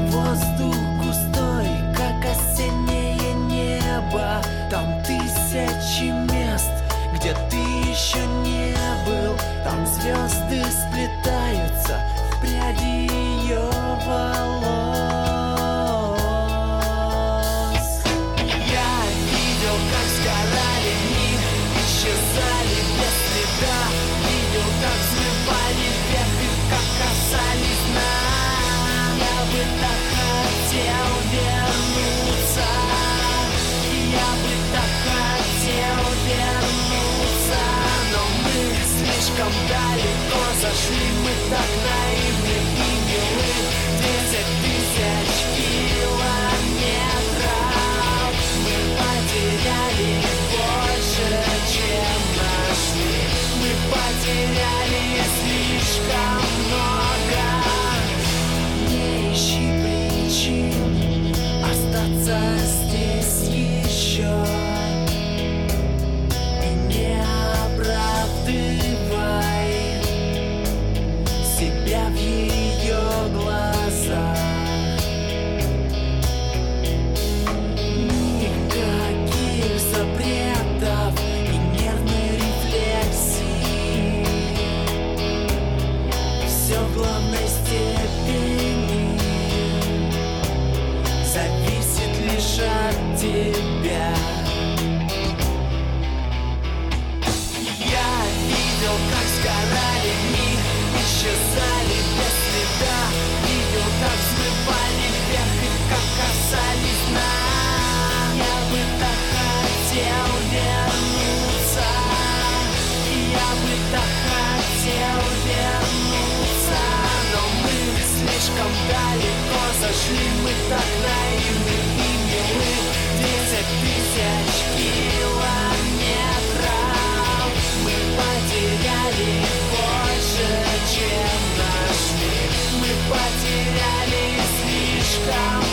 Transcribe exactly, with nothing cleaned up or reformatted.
Воздух густой, как осеннее небо. Там тысячи мест, где ты еще не был. Там звезды сплетаются в пряди ее волос. Я видел, как сгорали дни, исчезали без следа. Видел, как взмывали вверх и как касались дна. Я бы так хотел вернуться. Я бы так хотел вернуться. Но мы слишком далеко зашли. Мы так наивны и милы. Десять тысяч километров мы потеряли больше, чем нашли. Мы потеряли слишком много. Не ищи причин остаться здесь еще. И не оправдывай себя в ее глазах. Никаких запретов и нервной рефлексии. Все в главной степени зависит лишь от тебя. Я видел, как сгорали дни, исчезали без следа. Видел, как взмывали вверх и как касались дна. Я бы так хотел вернуться. Я бы так хотел вернуться. Но мы слишком далеко зашли. Мы так наивны и милы. Десять тысяч километров мы потеряли больше, чем нашли. Мы потеряли слишком